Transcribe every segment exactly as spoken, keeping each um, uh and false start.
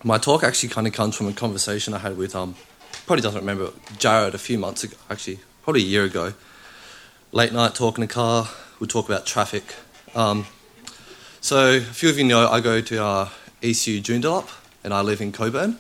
my talk actually kind of comes from a conversation I had with, um, probably doesn't remember, Jared a few months ago, actually, probably a year ago. Late night talk in the car, we talk about traffic. Um, so a few of you know I go to uh, E C U Joondalup and I live in Coburn.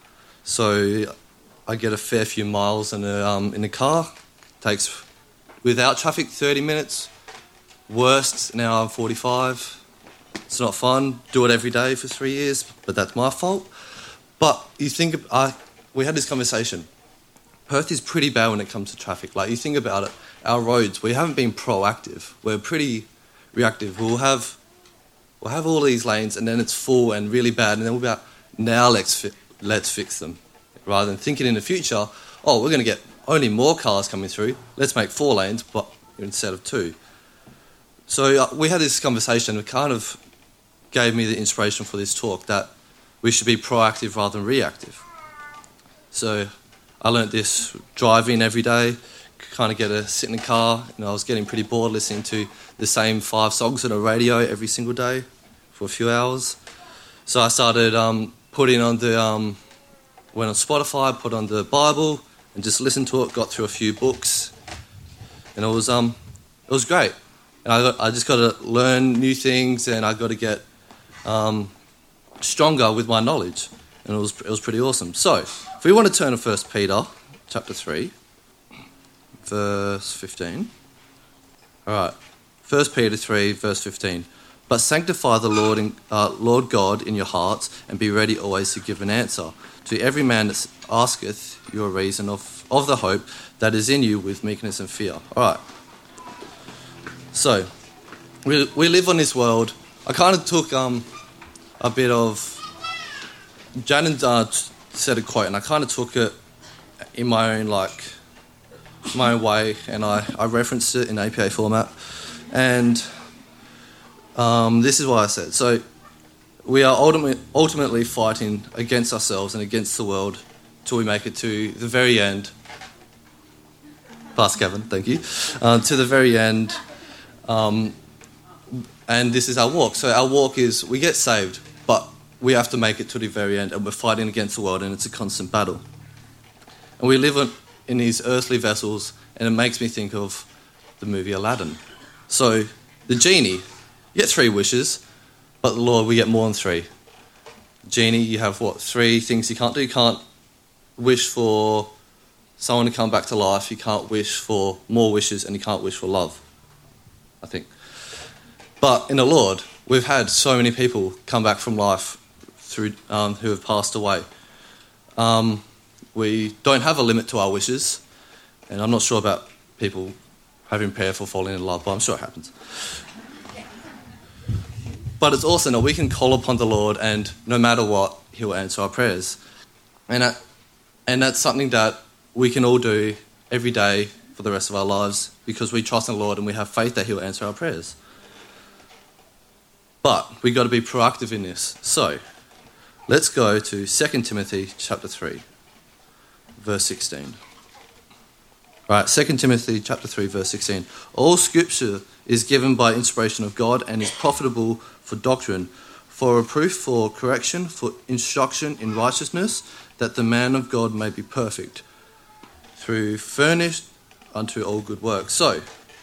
So I get a fair few miles in a, um, in the car. Takes, without traffic, thirty minutes. Worst, an hour and forty-five. It's not fun. Do it every day for three years, but that's my fault. But you think, I, we had this conversation. Perth is pretty bad when it comes to traffic. Like, you think about it, our roads, we haven't been proactive. We're pretty reactive. We'll have we'll have all these lanes and then it's full and really bad, and then we'll be like, now let's fi- let's fix them. Rather than thinking in the future, oh, we're going to get only more cars coming through, let's make four lanes but instead of two. So uh, we had this conversation. It kind of gave me the inspiration for this talk that we should be proactive rather than reactive. So I learnt this driving every day, kind of get to sit in the car. You know, I was getting pretty bored listening to the same five songs on the radio every single day for a few hours. So I started um, putting on the, um, went on Spotify, put on the Bible and just listened to it, got through a few books. And it was um, it was great. And I got, I just got to learn new things, and I got to get um, stronger with my knowledge. And it was it was pretty awesome. So, if we want to turn to First Peter, chapter three, verse fifteen. All right, First Peter three, verse fifteen. But sanctify the Lord, in, uh, Lord God in your hearts, and be ready always to give an answer to every man that asketh you a reason of, of the hope that is in you with meekness and fear. All right. So, we we live on this world. I kind of took um a bit of... Jaden uh, said a quote, and I kind of took it in my own, like, my own way, and I, I referenced it in A P A format. And um, this is what I said. So, we are ultimately, ultimately fighting against ourselves and against the world till we make it to the very end. Pass, Kevin, thank you. Uh, to the very end. Um, and this is our walk. So our walk is, we get saved, but we have to make it to the very end, and we're fighting against the world, and it's a constant battle. And we live in, in these earthly vessels, and it makes me think of the movie Aladdin. So the genie, you get three wishes, but the Lord, we get more than three. Genie, you have what, three things you can't do. You can't wish for someone to come back to life, you can't wish for more wishes, and you can't wish for love, I think. But in the Lord, we've had so many people come back from life through um, who have passed away. Um, we don't have a limit to our wishes, and I'm not sure about people having prayer for falling in love, but I'm sure it happens. But it's awesome that we can call upon the Lord, and no matter what, He'll answer our prayers. And that, and that's something that we can all do every day for the rest of our lives, because we trust in the Lord and we have faith that He'll answer our prayers. But we've got to be proactive in this. So, let's go to Second Timothy chapter three, verse sixteen. Right, Second Timothy chapter three, verse sixteen. All scripture is given by inspiration of God and is profitable for doctrine, for reproof, for correction, for instruction in righteousness, that the man of God may be perfect, through furnished unto all good works. So,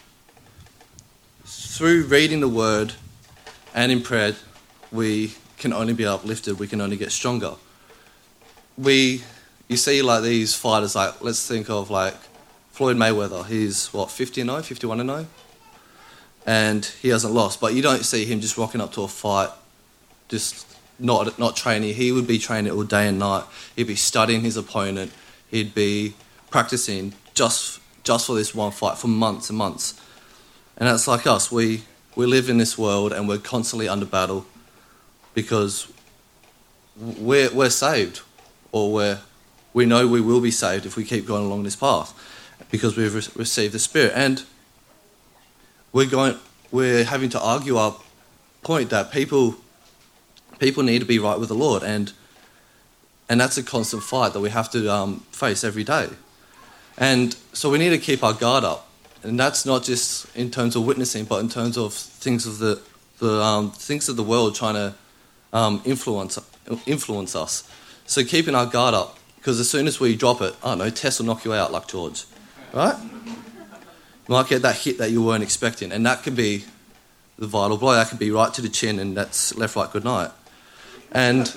through reading the word and in prayer, we can only be uplifted, we can only get stronger. We, you see like these fighters, like, let's think of like Floyd Mayweather. He's what, fifty and oh, fifty-one and oh? And he hasn't lost, but you don't see him just rocking up to a fight, just not not training. He would be training all day and night. He'd be studying his opponent. He'd be practicing just just for this one fight for months and months. And that's like us. We we live in this world and we're constantly under battle because we're we're saved, or we're we know we will be saved if we keep going along this path, because we've re- received the Spirit. And we're going we're having to argue our point that people people need to be right with the Lord, and and that's a constant fight that we have to um, face every day. And so we need to keep our guard up, and that's not just in terms of witnessing, but in terms of things of the the um, things of the world trying to um, influence influence us. So keeping our guard up, because as soon as we drop it, I don't know, Tess will knock you out like George, right? You might get that hit that you weren't expecting, and that could be the vital blow. That could be right to the chin, and that's left, right, good night. And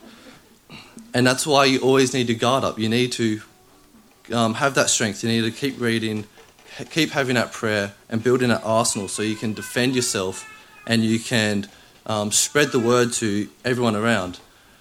and that's why you always need to guard up. You need to um, have that strength. You need to keep reading, keep having that prayer, and building that arsenal so you can defend yourself and you can um, spread the word to everyone around.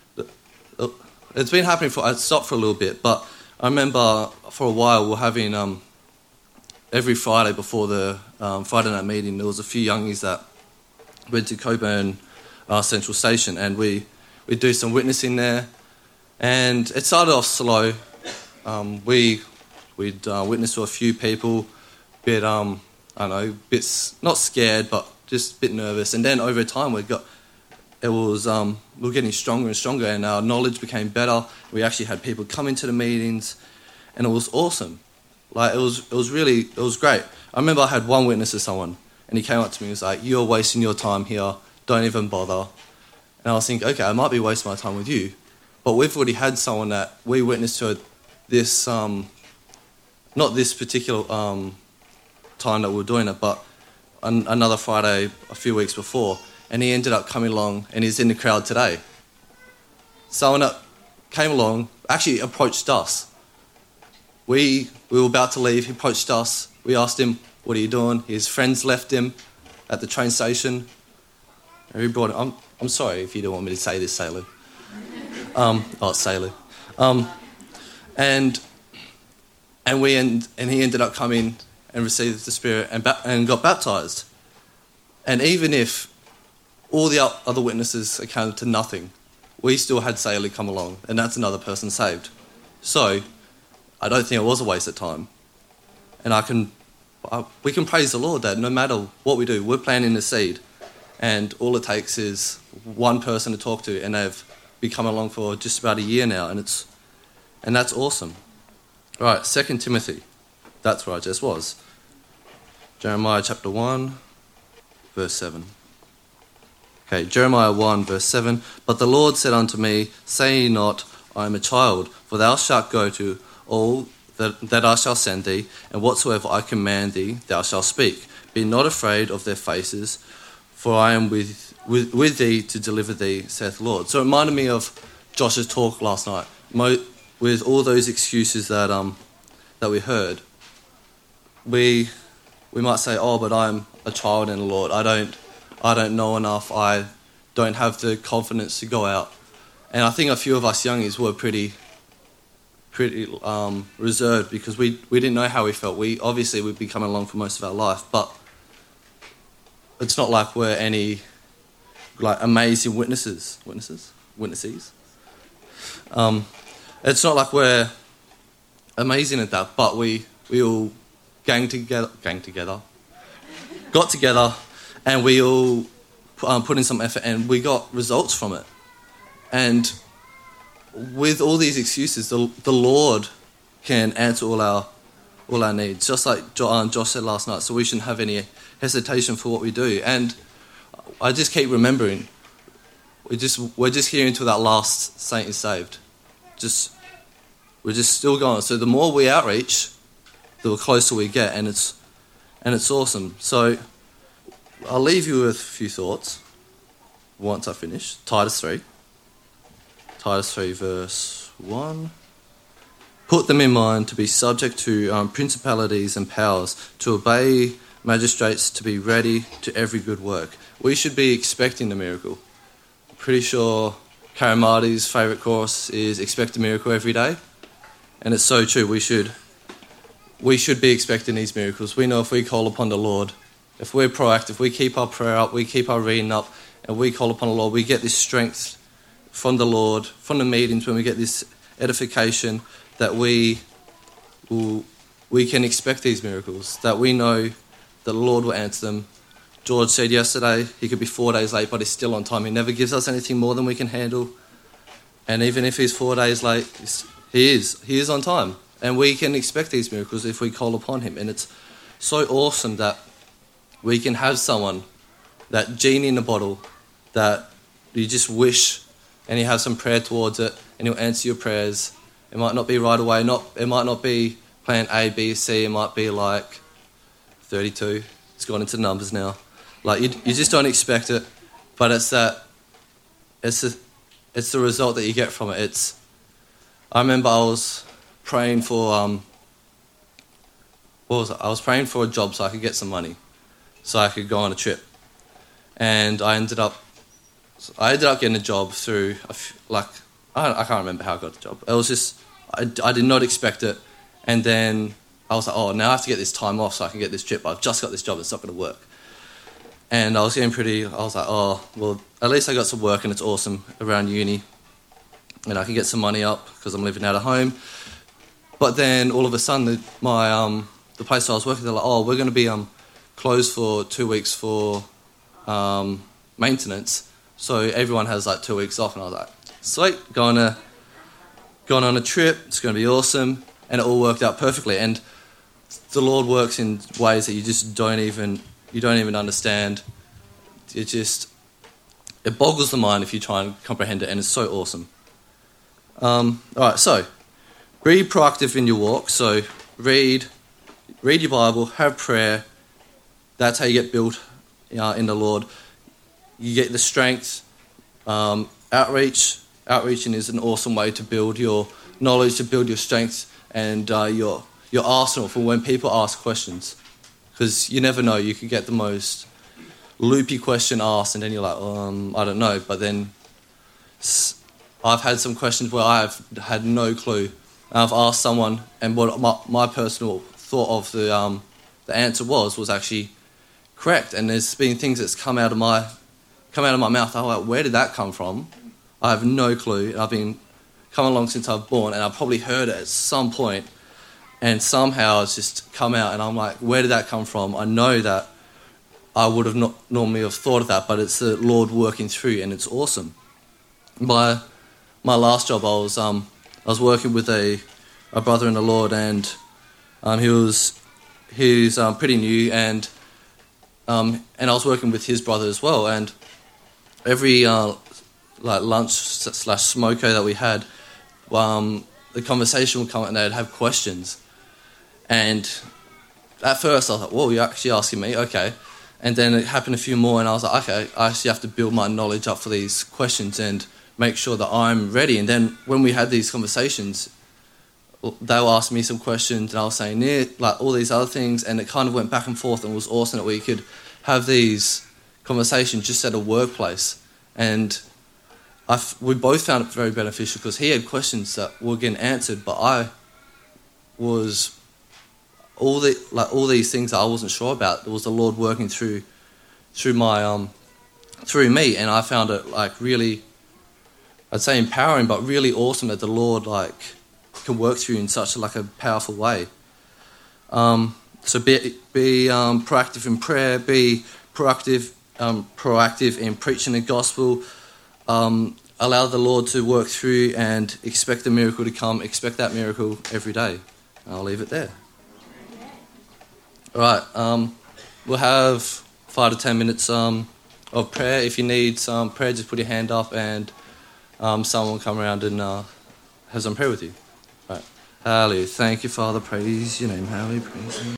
It's been happening for, I stopped for a little bit, but I remember for a while we were having, um, every Friday before the um, Friday night meeting, there was a few youngies that went to Coburn uh, Central Station, and we, we'd do some witnessing there. And it started off slow. Um, we, we'd uh, witness to a few people, bit, um, I don't know, bit, not scared, but just a bit nervous. And then over time we got, it was, um, we were getting stronger and stronger, and our knowledge became better. We actually had people come into the meetings, and it was awesome. Like, it was, it was really, it was great. I remember I had one witness to someone, and he came up to me and was like, "You're wasting your time here, don't even bother." And I was thinking, okay, I might be wasting my time with you, but we've already had someone that we witnessed to this, um, not this particular um, time that we were doing it, but an, another Friday a few weeks before, and he ended up coming along, and he's in the crowd today. Someone that came along actually approached us. We we were about to leave, he approached us, we asked him, "What are you doing?" His friends left him at the train station. And we brought him, I'm, I'm sorry if you don't want me to say this, Sailor. Um, oh, Sailor. Um, and and we end, and he ended up coming and received the Spirit and, ba- and got baptised. And even if all the other witnesses accounted to nothing, we still had Sailor come along, and that's another person saved. So I don't think it was a waste of time. And I can, I, we can praise the Lord that no matter what we do, we're planting the seed, and all it takes is one person to talk to, and they've been coming along for just about a year now, and it's, and that's awesome. All right, Second Timothy, that's where I just was. Jeremiah chapter one, verse seven. Okay, Jeremiah one, verse seven. "But the Lord said unto me, Say ye not, I am a child, for thou shalt go to all that, that I shall send thee, and whatsoever I command thee, thou shalt speak. Be not afraid of their faces, for I am with, with, with thee to deliver thee, saith the Lord." So it reminded me of Josh's talk last night, Mo, with all those excuses that um that we heard. We we might say, "Oh, but I'm a child in the Lord. I don't I don't know enough. I don't have the confidence to go out." And I think a few of us youngies were pretty pretty um, reserved because we, we didn't know how we felt. We obviously we'd been coming along for most of our life, but it's not like we're any like amazing witnesses. Witnesses? Witnesses? Um, it's not like we're amazing at that, but we, we all gang together, gang together, got together, and we all um, put in some effort, and we got results from it. And with all these excuses, the, the Lord can answer all our all our needs, just like Josh said last night. So we shouldn't have any hesitation for what we do. And I just keep remembering, we just we're just here until that last saint is saved. Just we're just still going. So the more we outreach, the closer we get, and it's and it's awesome. So I'll leave you with a few thoughts once I finish. Titus three. Titus three, verse one. "Put them in mind to be subject to um, principalities and powers, to obey magistrates, to be ready to every good work." We should be expecting the miracle. I'm pretty sure Karamati's favourite chorus is "Expect a miracle every day." And it's so true. We should, we should be expecting these miracles. We know if we call upon the Lord, if we're proactive, we keep our prayer up, we keep our reading up, and we call upon the Lord, we get this strength from the Lord, from the meetings, when we get this edification, that we will, we can expect these miracles, that we know that the Lord will answer them. George said yesterday he could be four days late, but he's still on time. He never gives us anything more than we can handle. And even if he's four days late, he is. He is on time. And we can expect these miracles if we call upon him. And it's so awesome that we can have someone, that genie in the bottle, that you just wish, and you have some prayer towards it, and He'll answer your prayers. It might not be right away. Not it might not be plan A, B, C. It might be like thirty-two. It's gone into numbers now. Like you, you just don't expect it, but it's that. It's the, it's the result that you get from it. It's. I remember I was praying for um. What was it? I was praying for a job so I could get some money, so I could go on a trip, and I ended up. I ended up getting a job through a f- like I, I can't remember how I got the job. It was just I, I did not expect it, and then I was like, oh, now I have to get this time off so I can get this trip. I've just got this job; it's not going to work. And I was getting pretty. I was like, oh, well, at least I got some work and it's awesome around uni, and I can get some money up because I'm living out of home. But then all of a sudden, the, my um. the place I was working, they're like, oh, we're going to be um, closed for two weeks for um, maintenance. So everyone has like two weeks off. And I was like, sweet, going, to, going on a trip. It's going to be awesome. And it all worked out perfectly. And the Lord works in ways that you just don't even, you don't even understand. It just, it boggles the mind if you try and comprehend it. And it's so awesome. Um, all right, so be proactive in your walk. So read... Read your Bible, have prayer. That's how you get built uh, in the Lord. You get the strength. Um, outreach. Outreaching is an awesome way to build your knowledge, to build your strength and uh, your your arsenal for when people ask questions. Because you never know, you could get the most loopy question asked and then you're like, um, I don't know. But then I've had some questions where I've had no clue. And I've asked someone, and what my, my personal thought of the um, the answer was was actually correct, and there's been things that's come out of my come out of my mouth. I'm like, where did that come from? I have no clue. And I've been come along since I've born, and I've probably heard it at some point, and somehow it's just come out, and I'm like, where did that come from? I know that I would have not normally have thought of that, but it's the Lord working through, and it's awesome. My my last job, I was um I was working with a a brother in the Lord, and Um, he was he's um, pretty new, and um, and I was working with his brother as well. And every uh, like lunch slash smoko that we had, um, the conversation would come and they'd have questions. And at first I was like, "Whoa, you're actually asking me? Okay." And then it happened a few more, and I was like, "Okay, I actually have to build my knowledge up for these questions and make sure that I'm ready." And then when we had these conversations, they were asking me some questions, and I was saying yeah, like all these other things, and it kind of went back and forth, and it was awesome that we could have these conversations just at a workplace. And I f- we both found it very beneficial because he had questions that were getting answered, but I was all the like all these things that I wasn't sure about. There was the Lord working through through my um through me, and I found it like really, I'd say empowering, but really awesome that the Lord like can work through you in such a, like a powerful way. Um, so be be um, proactive in prayer. Be proactive um, proactive in preaching the gospel. Um, allow the Lord to work through and expect the miracle to come. Expect that miracle every day. I'll leave it there. All right. Um, we'll have five to ten minutes um, of prayer. If you need some prayer, just put your hand up, and um, someone will come around and uh, have some prayer with you. Hallelujah. Thank you, Father. Praise your name. Hallelujah. Praise you.